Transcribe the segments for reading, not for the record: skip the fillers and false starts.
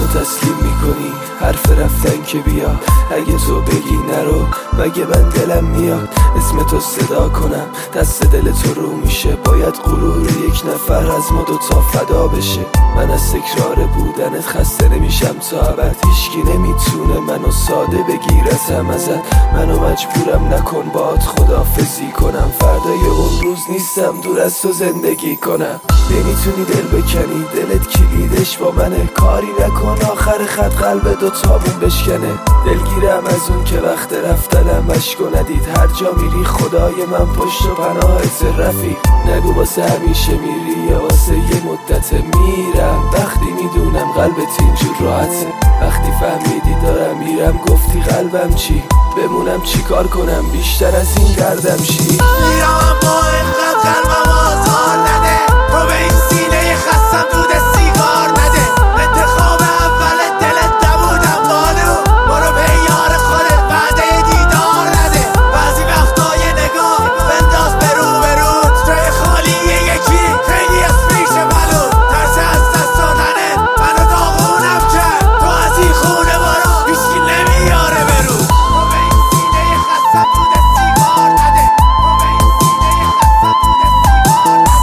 تسلیم میکنی حرف رفتن که بیا. اگه تو بگی نرو مگه من دلم میاد اسم تو صدا کنم دست دل تو رو میشه. باید غرور یک نفر از ما دوتا فدا بشه. من از تکرار بودنت خسته نمیشم تا ابد. هیچکی نمیتونه منو ساده بگیرتم ازت. منو مجبورم نکن باهات خداحافظی کنم. فردای اون روز نیستم دور از تو زندگی کنم. نمیتونی دل بکنی دلت کلیدش با منه. کاری نکن آخر خط قلب دوتامون بشکنه. دلگیرم از اون که وقت رفتنم اشکو ندید. هر جا میری خدای من پشت و پناهت رفیق. نگو واسه همیشه میری یا واسه یه مدت میرم. وقتی میدونم قلبت اینجور راحته. وقتی فهمیدی دارم میرم گفتی قلبم چی بمونم چی کار کنم بیشتر از این دردم چی. میرم اما اینقدر قلبم آزار نده. تو به این سینه خستم دود سیگار نده. انتخاب اول دلت نبودم بانو. برو به یار خودت وعده دیدار نده. بعضی وقتا یه نگاه بنداز برو جای خالی یکی خیلی اسمیش بلود. ترس از دست دادنت منو داغونم کرد. تو از این خونه برو هیچکی نمیاره برو. تو به این سینه خستم دود سیگار نده. تو به این سینه خستم دود سیگار نده.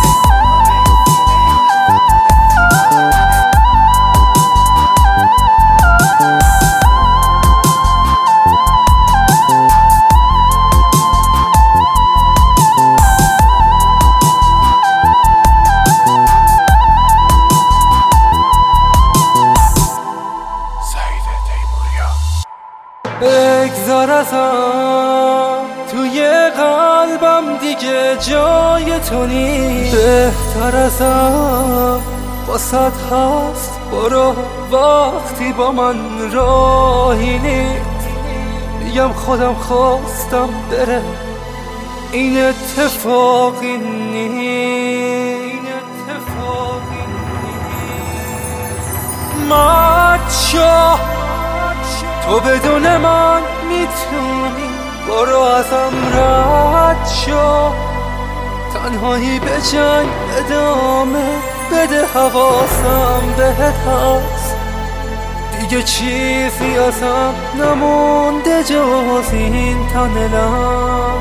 بگذار ازم توی قلبم دیگه جای تو نیست. بهتر ازم واسط هست برو وقتی با من راهی نیست. میگم خودم خواستم بره این اتفاقی نیست. مچا تو بدون من میتونی برو ازم رد شو. تنهایی به جنگ ادامه بده حواسم بهت هست. دیگه چیزی ازم نمونده جز این تنلم.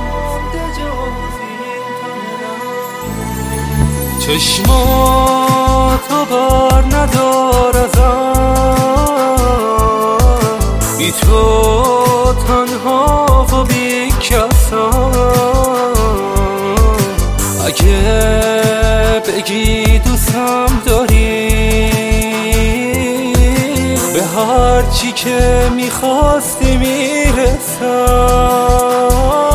چشماتو بر ندار ازم. بی تو تنها و بی کسم. اگه بگی دوستم داری به هر چی که میخواستی میرسم.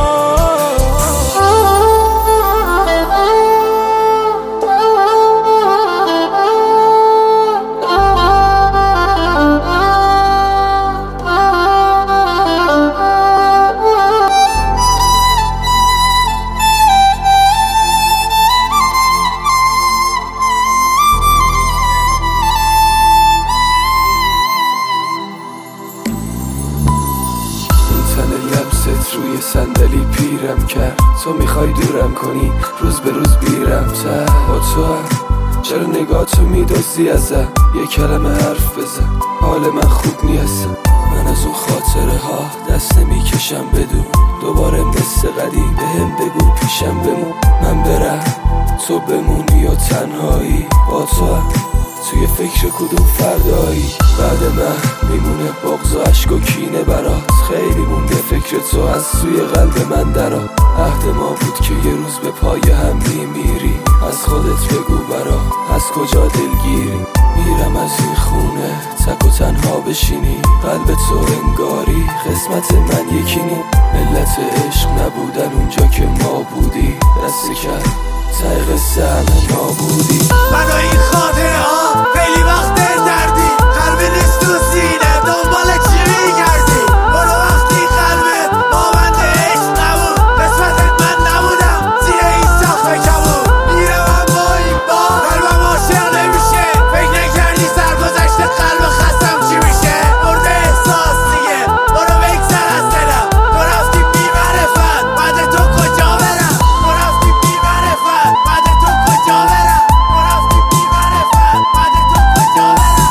روی صندلی پیرم کرد. تو میخوای دورم کنی روز به روز بیرم تر. با تو هم چرا نگاه تو میدوزی ازم. یه کلمه حرف بزن حال من خوب نیستم. من از اون خاطره ها دست نمیکشم بدون. دوباره مثل قدیم بهم بگو پیشم بمون. من برم تو بمونی و تنهایی. با تو هم توی فکر کدوم فردایی. بعد من میمونه بغض و عشق و کینه برات. خیلی مونده فکر تو از سوی قلب من درا. عهد ما بود که یه روز به پای هم میمیری. از خودت بگو برا از کجا دلگیری. میرم از این خونه تک و تنها بشینی. قلب تو انگاری قسمت من یکی نی. ملت عشق نبودن اونجا که ما بودی. دست کرد ته قصه همه نابودی. منو این خاطره ها خیلی وقت دردی. قلب نیست تو سینه دنبال چی میگردی. برو وقتی قلبت مابند عشق نبود. قسمتت من نبودم زیر این سقف کبود. میرم اما این بار قلبم عاشق نمیشه. فکر نکردی سرگذشت قلب خستم چی میشه. مرده احساس دیگه برو بگذر از دلم. تو رفتی بی معرفت بعد تو کجا برم. تو رفتی بی معرفت بعد تو کجا برم. تو رفتی بی معرفت بعد تو کجا برم.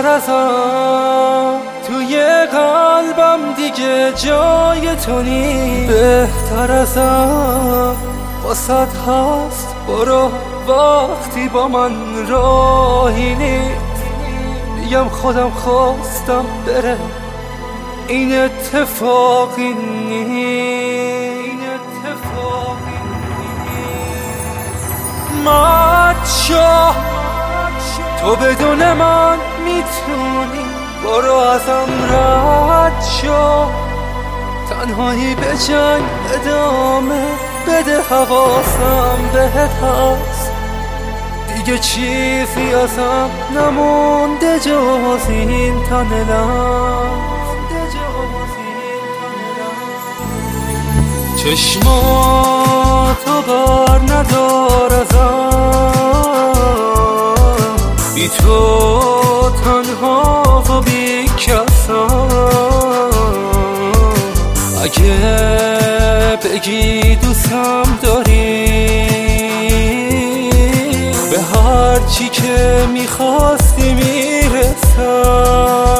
بهتر ازم توی قلبم دیگه جای تو نیست، بهتر ازم واسط هست برو وقتی با من راهی نیست. میگم خودم خواستم بره این اتفاقی نیست. مچا تو بدون من میتونی برو ازم رد شو، تنهایی به جنگ ادامه بده حواسم بهت هست، دیگه چیزی ازم نمونده جز این تن چشماتو بر ندار ازم، بی تو تنها و بی کسم، اگه بگی دوستم داری به هر چی که میخواستی میرسم.